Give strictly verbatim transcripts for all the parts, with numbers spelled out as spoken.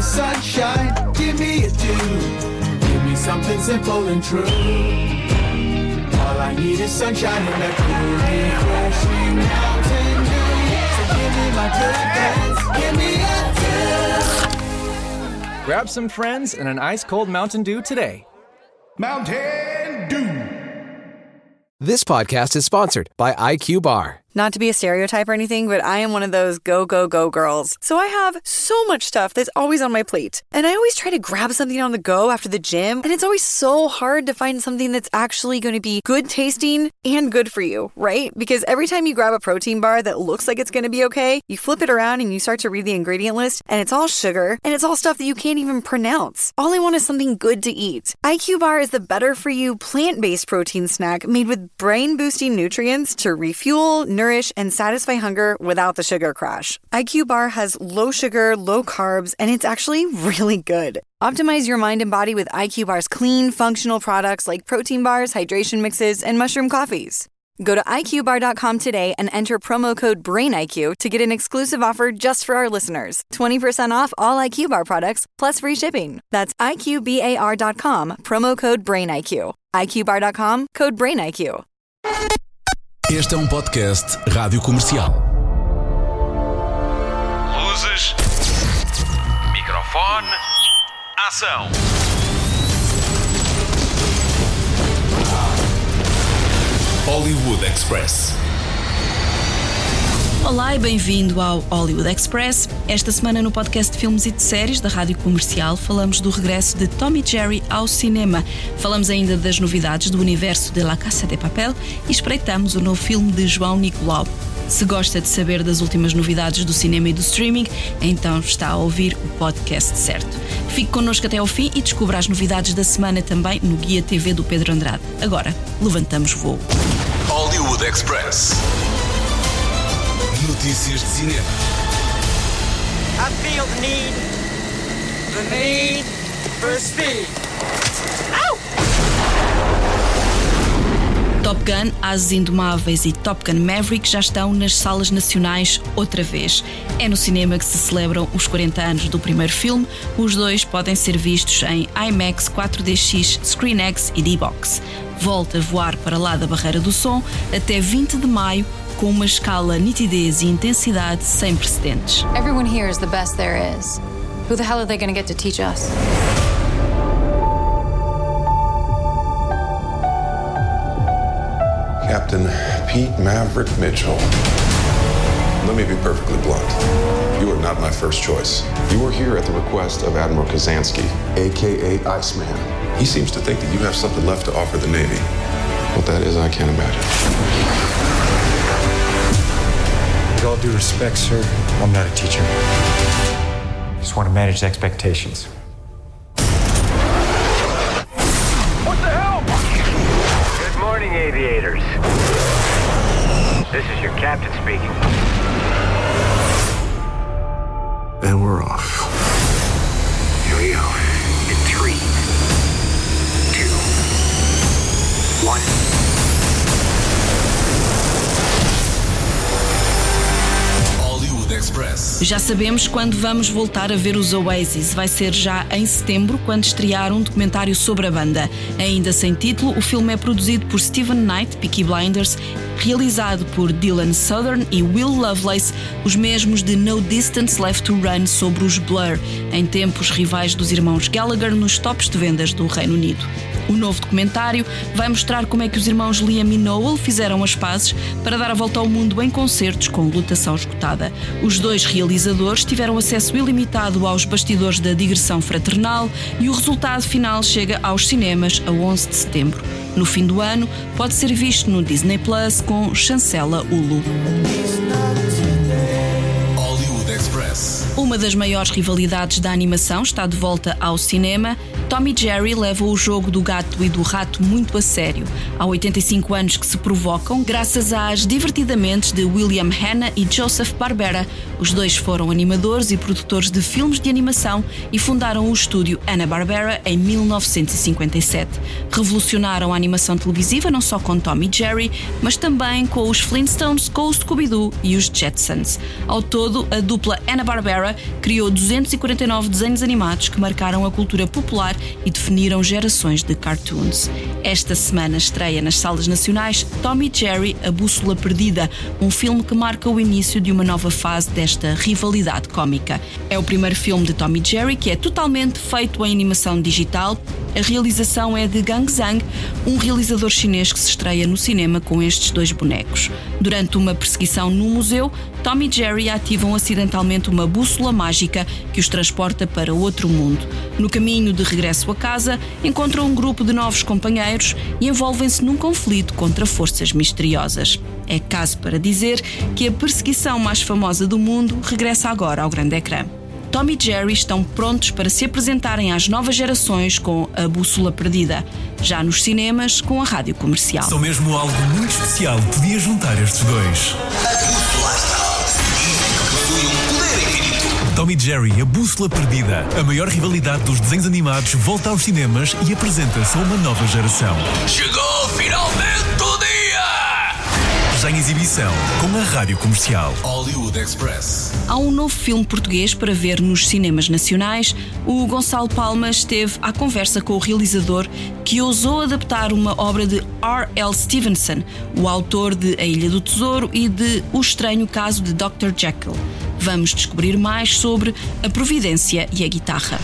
sunshine, give me a dew. Give me something simple and true. All I need is sunshine and a cool, refreshing Mountain Dew. So give me my good friends, give me a dew. Grab some friends and an ice-cold Mountain Dew today. Mountain Dew. This podcast is sponsored by I Q Bar. Not to be a stereotype or anything, but I am one of those go, go, go girls. So I have so much stuff that's always on my plate. And I always try to grab something on the go after the gym. And it's always so hard to find something that's actually going to be good tasting and good for you, right? Because every time you grab a protein bar that looks like it's going to be okay, you flip it around and you start to read the ingredient list, and it's all sugar, and it's all stuff that you can't even pronounce. All I want is something good to eat. I Q Bar is the better-for-you plant-based protein snack made with brain-boosting nutrients to refuel, nourish, and satisfy hunger without the sugar crash. I Q Bar has low sugar, low carbs, and it's actually really good. Optimize your mind and body with I Q Bar's clean, functional products like protein bars, hydration mixes, and mushroom coffees. Go to I Q bar dot com today and enter promo code BRAINIQ to get an exclusive offer just for our listeners. twenty percent off all I Q Bar products, plus free shipping. That's I Q bar dot com, promo code BRAINIQ. I Q bar dot com, code BRAINIQ. Este é um podcast Rádio Comercial. Luzes, microfone, ação. Hollywood Express. Olá e bem-vindo ao Hollywood Express. Esta semana no podcast de filmes e de séries da Rádio Comercial falamos do regresso de Tom e Jerry ao cinema. Falamos ainda das novidades do universo de La Casa de Papel e espreitamos o novo filme de João Nicolau. Se gosta de saber das últimas novidades do cinema e do streaming, então está a ouvir o podcast certo. Fique connosco até ao fim e descubra as novidades da semana também no Guia T V do Pedro Andrade. Agora, levantamos voo. Hollywood Express. Notícias de cinema. I feel the need, the need for speed. Ow! Top Gun, Ases Indomáveis e Top Gun Maverick já estão nas salas nacionais outra vez. É no cinema que se celebram os quarenta anos do primeiro filme. Os dois podem ser vistos em IMAX, quatro D X, ScreenX e D-Box. Volta a voar para lá da barreira do som até vinte de maio, com uma escala, nitidez e intensidade sem precedentes. Everyone here is the best there is. Who the hell are they going to get to teach us? Captain Pete Maverick Mitchell. Let me be perfectly blunt. You are not my first choice. You are here at the request of Admiral Kazansky, a k a. Iceman. He seems to think that you have something left to offer the Navy. What that is, I can't imagine. With all due respect, sir, I'm not a teacher. Just want to manage expectations. What the hell? Good morning, aviators. This is your captain speaking. And we're off. Here we go. In three, two, one. Express. Já sabemos quando vamos voltar a ver os Oasis. Vai ser já em setembro, quando estrear um documentário sobre a banda. Ainda sem título, o filme é produzido por Steven Knight, Peaky Blinders, realizado por Dylan Southern e Will Lovelace, os mesmos de No Distance Left to Run, sobre os Blur, em tempos rivais dos irmãos Gallagher nos tops de vendas do Reino Unido. O novo documentário vai mostrar como é que os irmãos Liam e Noel fizeram as pazes para dar a volta ao mundo em concertos com lotação esgotada. Os dois realizadores tiveram acesso ilimitado aos bastidores da digressão fraternal e o resultado final chega aos cinemas a onze de setembro. No fim do ano, pode ser visto no Disney Plus com chancela Hulu. Uma das maiores rivalidades da animação está de volta ao cinema. Tom e Jerry levam o jogo do gato e do rato muito a sério. Há oitenta e cinco anos que se provocam, graças às divertidamentes de William Hanna e Joseph Barbera. Os dois foram animadores e produtores de filmes de animação e fundaram o estúdio Hanna-Barbera em mil novecentos e cinquenta e sete. Revolucionaram a animação televisiva não só com Tom e Jerry, mas também com os Flintstones, com o Scooby-Doo e os Jetsons. Ao todo, a dupla Hanna-Barbera Hanna-Barbera criou duzentos e quarenta e nove desenhos animados que marcaram a cultura popular e definiram gerações de cartoons. Esta semana estreia nas salas nacionais Tom e Jerry, A Bússola Perdida, um filme que marca o início de uma nova fase desta rivalidade cómica. É o primeiro filme de Tom e Jerry que é totalmente feito em animação digital. A realização é de Gang Zhang, um realizador chinês que se estreia no cinema com estes dois bonecos. Durante uma perseguição no museu, Tom e Jerry ativam acidentalmente uma bússola mágica que os transporta para outro mundo. No caminho de regresso a casa, encontram um grupo de novos companheiros e envolvem-se num conflito contra forças misteriosas. É caso para dizer que a perseguição mais famosa do mundo regressa agora ao grande ecrã. Tom e Jerry estão prontos para se apresentarem às novas gerações com A Bússola Perdida, já nos cinemas com a Rádio Comercial. Só mesmo algo muito especial podia juntar estes dois. A bússola astral. Dizem que possui um poder infinito. Tom e Jerry, A Bússola Perdida. A maior rivalidade dos desenhos animados volta aos cinemas e apresenta-se a uma nova geração. Chegou finalmente o dia! Já em exibição com a Rádio Comercial. Hollywood Express. Há um novo filme português para ver nos cinemas nacionais. O Gonçalo Palmas esteve à conversa com o realizador que ousou adaptar uma obra de R L Stevenson, o autor de A Ilha do Tesouro e de O Estranho Caso de doutor Jekyll. Vamos descobrir mais sobre a providência e a guitarra.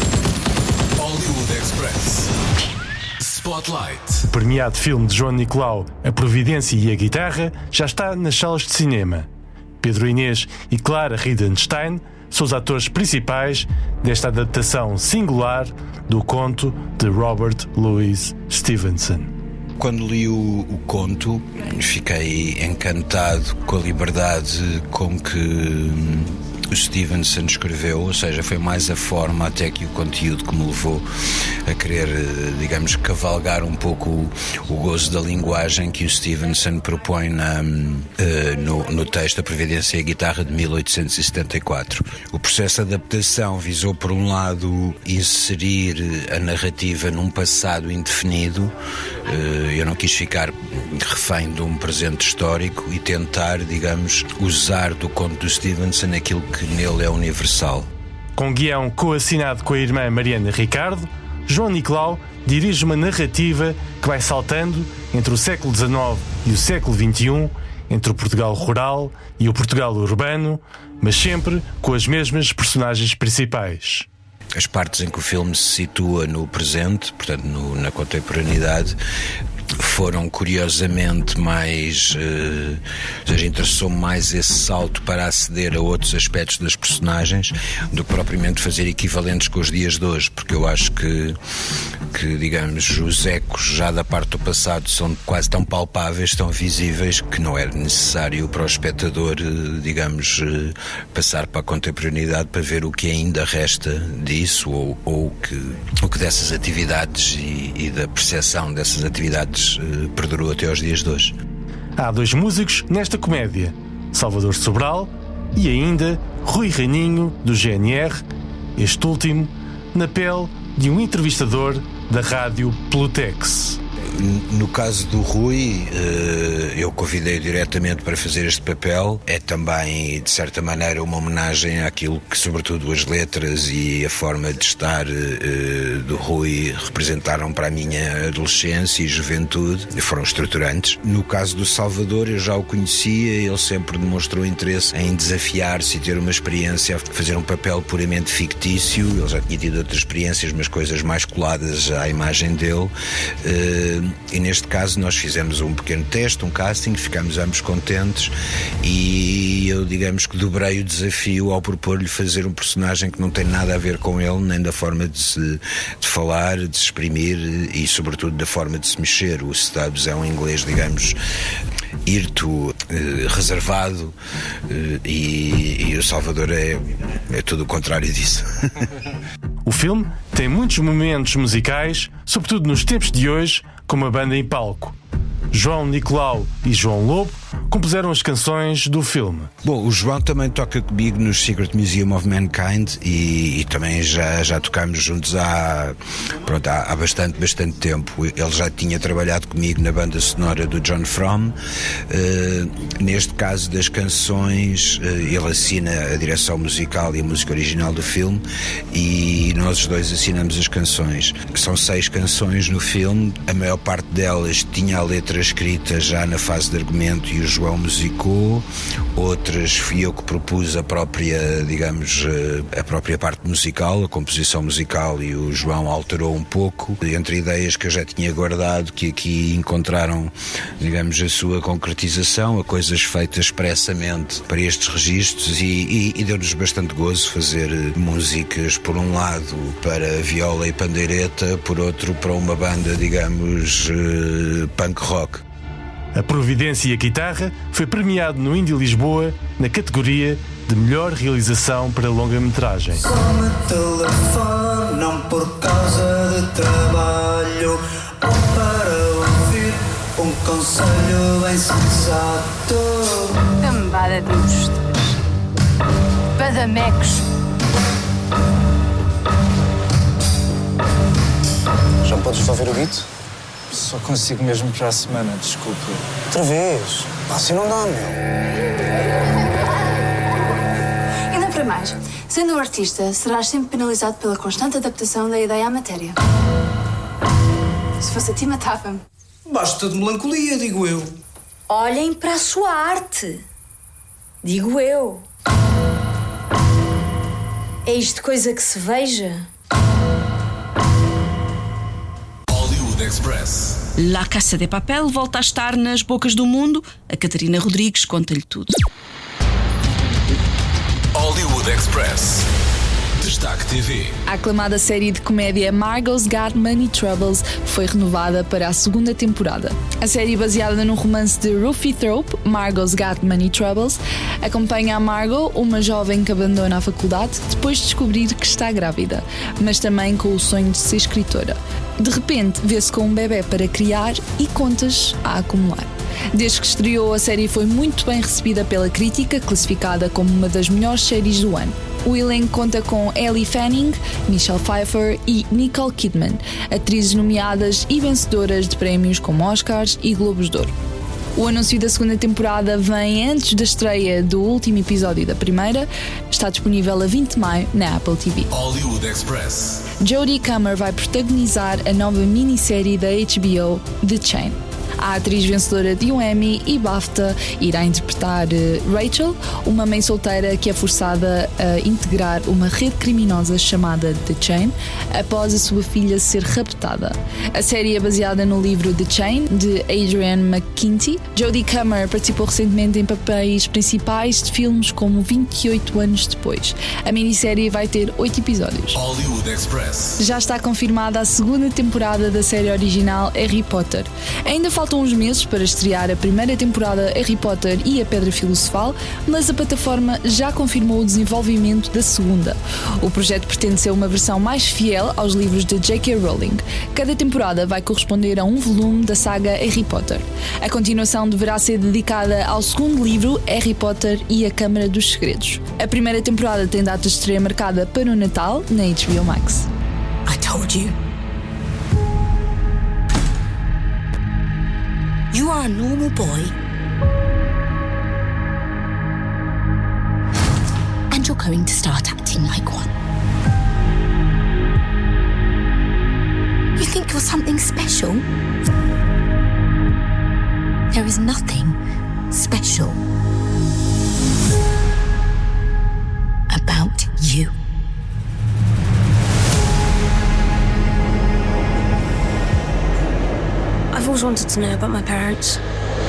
Hollywood Express. Spotlight. O premiado filme de João Nicolau, A Providência e a Guitarra, já está nas salas de cinema. Pedro Inês e Clara Riedenstein são os atores principais desta adaptação singular do conto de Robert Louis Stevenson. Quando li o, o conto, fiquei encantado com a liberdade com que hum, o Stevenson escreveu, ou seja, foi mais a forma até que o conteúdo que me levou a querer, digamos, cavalgar um pouco o, o gozo da linguagem que o Stevenson propõe na, uh, no, no texto A Providência e a Guitarra de mil oitocentos e setenta e quatro. O processo de adaptação visou, por um lado, inserir a narrativa num passado indefinido. Uh, eu não quis ficar refém de um presente histórico e tentar, digamos, usar do conto do Stevenson aquilo que nele é universal. Com guião coassinado com a irmã Mariana Ricardo, João Nicolau dirige uma narrativa que vai saltando entre o século dezenove e o século vinte e um, entre o Portugal rural e o Portugal urbano, mas sempre com as mesmas personagens principais. As partes em que o filme se situa no presente, portanto no, na contemporaneidade, foram curiosamente mais, uh, ou seja, interessou-me mais esse salto para aceder a outros aspectos das personagens do que propriamente fazer equivalentes com os dias de hoje, porque eu acho que, que digamos, os ecos já da parte do passado são quase tão palpáveis, tão visíveis, que não era necessário para o espectador, uh, digamos, uh, passar para a contemporaneidade para ver o que ainda resta disso, ou, ou que, o que dessas atividades e, e da percepção dessas atividades perdurou até aos dias de hoje. Há dois músicos nesta comédia, Salvador Sobral e ainda Rui Raninho, do G N R, este último na pele de um entrevistador da rádio Plutex. No caso do Rui, eu convidei-o diretamente para fazer este papel. É também, de certa maneira, uma homenagem àquilo que, sobretudo, as letras e a forma de estar do Rui representaram para a minha adolescência e juventude. Foram estruturantes. No caso do Salvador, eu já o conhecia, ele sempre demonstrou interesse em desafiar-se e ter uma experiência a fazer um papel puramente fictício. Ele já tinha tido outras experiências, mas coisas mais coladas à imagem dele. E neste caso nós fizemos um pequeno teste, um casting, ficámos ambos contentes e eu, digamos que dobrei o desafio ao propor-lhe fazer um personagem que não tem nada a ver com ele, nem da forma de, se, de falar, de se exprimir e sobretudo da forma de se mexer. O Stubbs é um inglês, digamos, hirto, eh, reservado, eh, e, e o Salvador é, é tudo o contrário disso. O filme tem muitos momentos musicais, sobretudo nos tempos de hoje, com uma banda em palco. João Nicolau e João Lobo compuseram as canções do filme. Bom, o João também toca comigo no Secret Museum of Mankind e, e também já, já tocámos juntos há, pronto, há, há bastante, bastante tempo. Ele já tinha trabalhado comigo na banda sonora do John Fromm. Uh, neste caso das canções, uh, ele assina a direção musical e a música original do filme e nós os dois assinamos as canções. São seis canções no filme, a maior parte delas tinha a letra escrita já na fase de argumento e o João musicou, outras fui eu que propus a própria, digamos, a própria parte musical, a composição musical, e o João alterou um pouco, entre ideias que eu já tinha guardado, que aqui encontraram, digamos, a sua concretização, a coisas feitas expressamente para estes registros, e, e, e deu-nos bastante gozo fazer músicas, por um lado para viola e pandeireta, por outro para uma banda, digamos, punk rock. A Providência e a Guitarra foi premiado no Indie Lisboa na categoria de melhor realização para longa-metragem. Só me telefonam por causa de trabalho ou para ouvir um conselho bem sensato. Cambada de impostos. Badamecos. Já podes só ver o beat? Só consigo mesmo para a semana, desculpa. Outra vez? Assim não dá, meu. Ainda para mais, sendo um artista, serás sempre penalizado pela constante adaptação da ideia à matéria. Se fosse a ti, matava-me. Basta de melancolia, digo eu. Olhem para a sua arte. Digo eu. É isto coisa que se veja? Express. La Casa de Papel volta a estar nas bocas do mundo. A Catarina Rodrigues conta-lhe tudo. Hollywood Express. Destaque T V. A aclamada série de comédia Margot's Got Money Troubles foi renovada para a segunda temporada. A série, baseada no romance de Ruthie Thrope, Margot's Got Money Troubles, acompanha a Margot, uma jovem que abandona a faculdade depois de descobrir que está grávida, mas também com o sonho de ser escritora. De repente, vê-se com um bebê para criar e contas a acumular. Desde que estreou, a série foi muito bem recebida pela crítica, classificada como uma das melhores séries do ano. O elenco conta com Elle Fanning, Michelle Pfeiffer e Nicole Kidman, atrizes nomeadas e vencedoras de prémios como Oscars e Globos de Ouro. O anúncio da segunda temporada vem antes da estreia do último episódio da primeira. Está disponível a vinte de maio na Apple T V. Hollywood Express. Jodie Comer vai protagonizar a nova minissérie da H B O, The Chain. A atriz vencedora de um Emmy e BAFTA irá interpretar Rachel, uma mãe solteira que é forçada a integrar uma rede criminosa chamada The Chain após a sua filha ser raptada. A série é baseada no livro The Chain, de Adrienne McKinty. Jodie Comer participou recentemente em papéis principais de filmes como vinte e oito anos depois. A minissérie vai ter oito episódios. Hollywood Express. Já está confirmada a segunda temporada da série original Harry Potter. Ainda falta Faltam uns meses para estrear a primeira temporada Harry Potter e a Pedra Filosofal, mas a plataforma já confirmou o desenvolvimento da segunda. O projeto pretende ser uma versão mais fiel aos livros de J K Rowling. Cada temporada vai corresponder a um volume da saga Harry Potter. A continuação deverá ser dedicada ao segundo livro, Harry Potter e a Câmara dos Segredos. A primeira temporada tem data de estreia marcada para o Natal na H B O Max. I told you. You are a normal boy. And you're going to start acting like one. You think you're something special? There is nothing special about you. I've always wanted to know about my parents.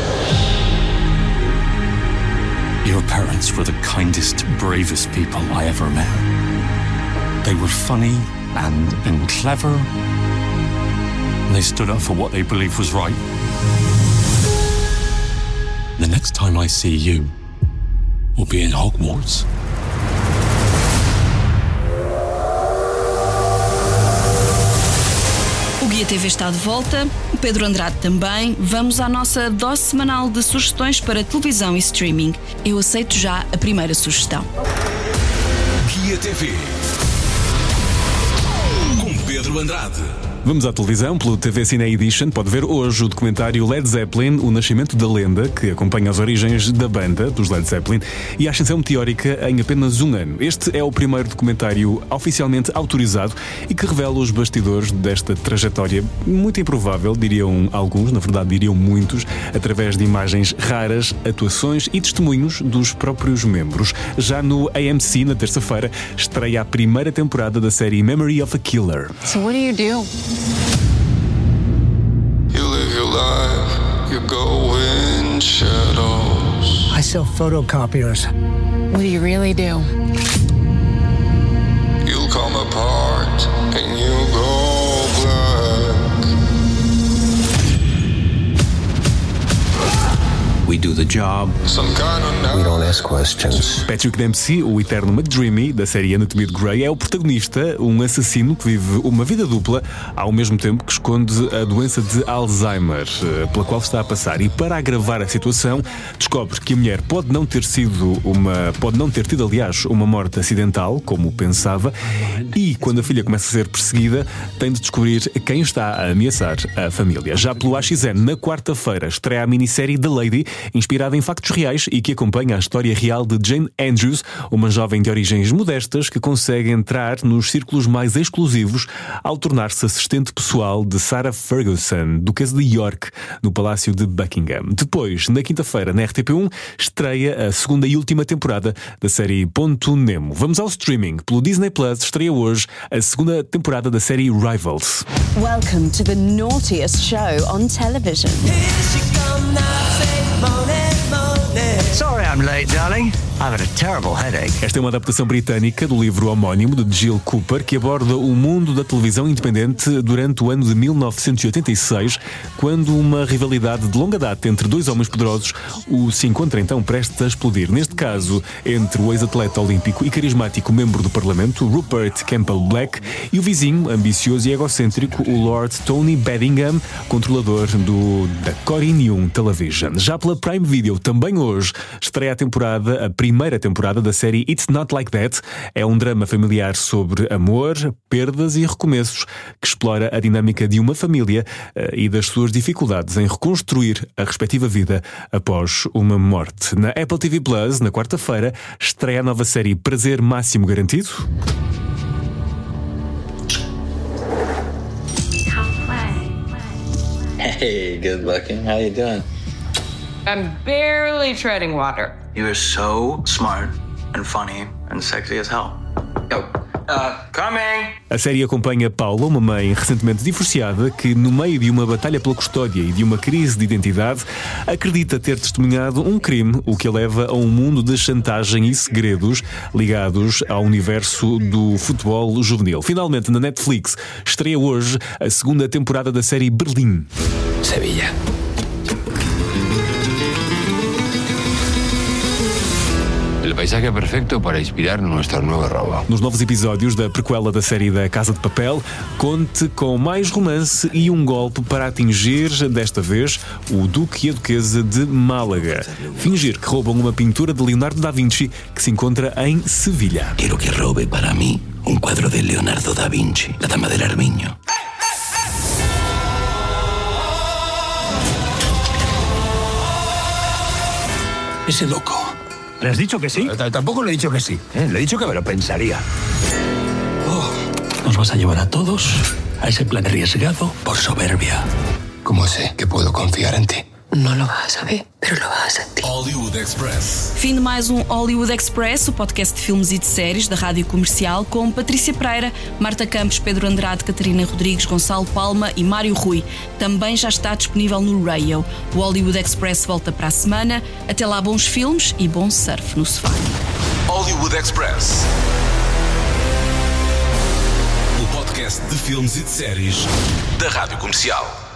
Your parents were the kindest, bravest people I ever met. They were funny and, and clever. And they stood up for what they believed was right. The next time I see you, we'll be in Hogwarts. O Guia T V está de volta, o Pedro Andrade também. Vamos à nossa dose semanal de sugestões para televisão e streaming. Eu aceito já a primeira sugestão. Guia T V com Pedro Andrade. Vamos à televisão, pelo T V Cine Edition. Pode ver hoje o documentário Led Zeppelin, o nascimento da lenda, que acompanha as origens da banda, dos Led Zeppelin, e a ascensão meteórica em apenas um ano. Este é o primeiro documentário oficialmente autorizado e que revela os bastidores desta trajetória muito improvável, diriam alguns, na verdade diriam muitos, através de imagens raras, atuações e testemunhos dos próprios membros. Já no A M C, na terça-feira, estreia a primeira temporada da série Memory of a Killer. So what do you do? You live your life, you go in shadows. I sell photocopiers. What do you really do? You'll come apart and you go black. We do the job. Some kind of We don't ask questions. Patrick Dempsey, o eterno McDreamy da série Anatomia de Grey, é o protagonista, um assassino que vive uma vida dupla ao mesmo tempo que esconde a doença de Alzheimer, pela qual está a passar. E para agravar a situação, descobre que a mulher pode não ter sido uma, pode não ter tido, aliás, uma morte acidental, como pensava, e quando a filha começa a ser perseguida, tem de descobrir quem está a ameaçar a família. Já pelo A X N, na quarta-feira, estreia a minissérie The Lady, inspirada em factos reais e que acompanha a história real de Jane Andrews, uma jovem de origens modestas que consegue entrar nos círculos mais exclusivos ao tornar-se assistente pessoal de Sarah Ferguson, duquesa de York, no Palácio de Buckingham. Depois, na quinta-feira, na R T P um, estreia a segunda e última temporada da série Ponto Nemo. Vamos ao streaming. Pelo Disney Plus, estreia hoje a segunda temporada da série Rivals. Welcome to the naughtiest show on television. Sorry I'm late, darling. I've had a terrible headache. Esta é uma adaptação britânica do livro homónimo de Jill Cooper, que aborda o mundo da televisão independente durante o ano de mil novecentos e oitenta e seis, quando uma rivalidade de longa data entre dois homens poderosos o se encontra então prestes a explodir. Neste caso, entre o ex-atleta olímpico e carismático membro do Parlamento, Rupert Campbell Black, e o vizinho, ambicioso e egocêntrico, o Lord Tony Beddingham, controlador do, da Corinium Television. Já pela Prime Video, também hoje, estreia a temporada, a primeira temporada da série It's Not Like That. É um drama familiar sobre amor, perdas e recomeços, que explora a dinâmica de uma família uh, e das suas dificuldades em reconstruir a respectiva vida após uma morte. Na Apple T V Plus, na quarta-feira, estreia a nova série Prazer Máximo Garantido. Hey, good looking. How you doing? I'm barely treading water. You are so smart and funny and sexy as hell. Yo, uh, coming! A série acompanha Paula, uma mãe recentemente divorciada, que no meio de uma batalha pela custódia e de uma crise de identidade, acredita ter testemunhado um crime, o que a leva a um mundo de chantagem e segredos ligados ao universo do futebol juvenil. Finalmente, na Netflix, estreia hoje a segunda temporada da série Berlim. Sevilla. El paisaje perfecto para inspirar nuestro nuevo robo. Nos novos episódios da prequela da série da Casa de Papel, conte com mais romance e um golpe para atingir, desta vez, o Duque e a Duquesa de Málaga. Fingir que roubam uma pintura de Leonardo da Vinci que se encontra em Sevilha. Quero que roube para mim um quadro de Leonardo da Vinci, La Dama del Armiño. Ese loco. ¿Le has dicho que sí? T- tampoco le he dicho que sí. ¿eh? Le he dicho que me lo pensaría. Oh, nos vas a llevar a todos a ese plan arriesgado por soberbia. ¿Cómo sé que puedo confiar en ti? No lo vas a saber, pero lo vas a sentir. Hollywood Express. Fim de mais um Hollywood Express, o podcast de filmes e de séries da Rádio Comercial, com Patrícia Pereira, Marta Campos, Pedro Andrade, Catarina Rodrigues, Gonçalo Palma e Mário Rui. Também já está disponível no Radio. O Hollywood Express volta para a semana. Até lá, bons filmes e bom surf no sofá. Hollywood Express. O podcast de filmes e de séries da Rádio Comercial.